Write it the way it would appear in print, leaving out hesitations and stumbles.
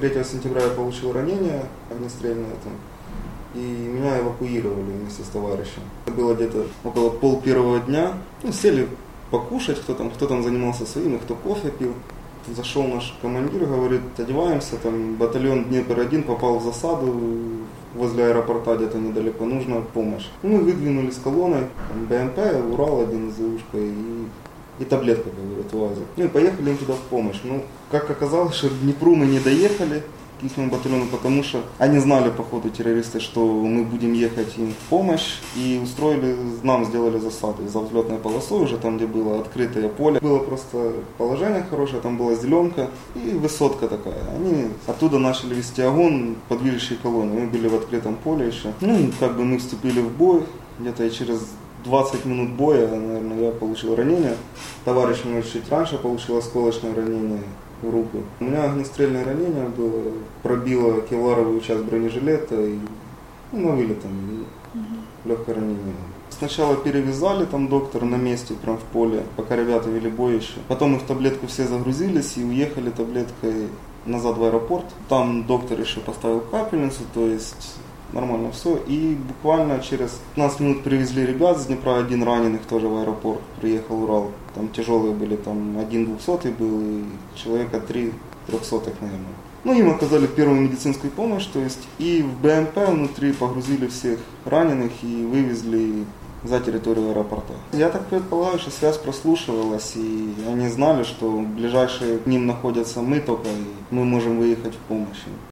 3 сентября я получил ранение огнестрельное там, и меня эвакуировали вместе с товарищем. Это было где-то около 12:30 дня. Сели покушать, кто там занимался своим, кто кофе пил. Зашел наш командир, говорит, одеваемся, там батальон Днепр-1 попал в засаду возле аэропорта, где-то недалеко, нужна помощь. Мы выдвинулись колонной, БМП, Урал-1 с ЗУшкой и таблетка, говорит, УАЗик. И поехали им туда в помощь. Как оказалось, что к Днепру мы не доехали, к их батальону, потому что они знали, походу, террористы, что мы будем ехать им в помощь, и нам сделали засаду за взлетной полосой, уже там, где было открытое поле. Было просто положение хорошее, там была зеленка и высотка такая. Они оттуда начали вести огонь по движущей колонне. Мы были в открытом поле еще. Мы вступили в бой, где-то через 20 минут боя, наверное, я получил ранение. Товарищ мой чуть раньше получил осколочное ранение в руку. У меня огнестрельное ранение было, пробило кевларовую часть бронежилета и на вылет легкое ранение. Сначала перевязали там доктор на месте, прям в поле, пока ребята вели бой еще. Потом мы в таблетку все загрузились и уехали таблеткой назад в аэропорт. Там доктор еще поставил капельницу, то есть нормально все. И буквально через 15 минут привезли ребят с Днепра, один раненых тоже в аэропорт. Приехал Урал. Там тяжелые были, там 1 200-й был и человека 3 300-х, наверное. Им оказали первую медицинскую помощь, то есть и в БМП внутри погрузили всех раненых и вывезли за территорию аэропорта. Я так предполагаю, что связь прослушивалась, и они знали, что ближайшие к ним находятся мы только, и мы можем выехать в помощь.